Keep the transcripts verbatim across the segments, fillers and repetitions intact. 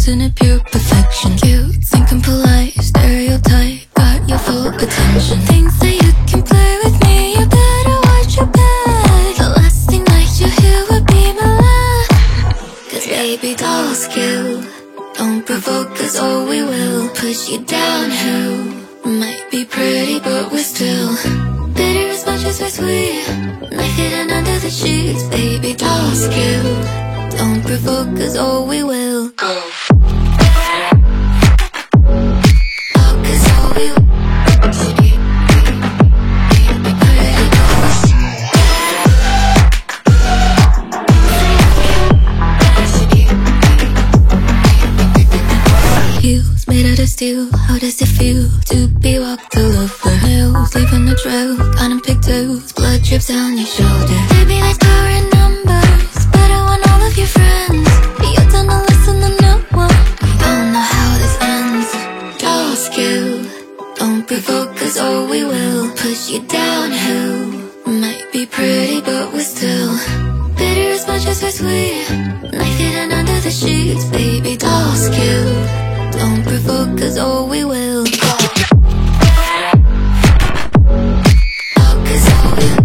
isn't it pure perfection? Cute, thinking polite, stereotype, got your full attention. Think that you can play with me, you better watch your back. The last thing that you hear would be my laugh. Cause baby doll's cute, don't provoke us or we will push you downhill. Might be pretty but we're still bitter as much as we're sweet. Knife hidden under the sheets. Baby doll's cute, don't provoke us or we will go. Oh, cause all we heels made out of steel. How does it feel to be walked all over hills, leaving a trail, cotton pigtails, blood drips down your shoulder? Baby, like power in numbers, better when all of your friends. You're done to listen to no one. We don't know how this ends. Doll's cute, don't provoke us or we will push you downhill. Might be pretty but we're still bitter as much as we're sweet. Knife hidden under the sheets. Baby doll's cute, don't provoke us or we will go. Oh, cause all we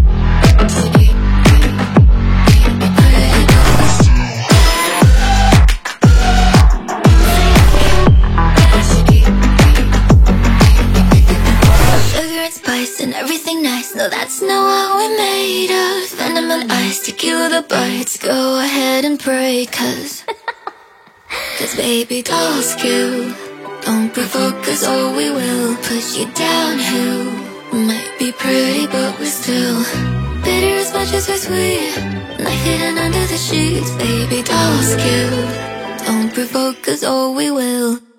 sugar and spice and everything nice. No, that's not what we're made of. Venom and ice to kill the bites. Go ahead and pray, cause Cause baby doll's cute, don't provoke us or we will push you downhill. Might be pretty but we're still bitter as much as we're sweet. Knife hidden under the sheets. Baby doll's cute, don't provoke us or we will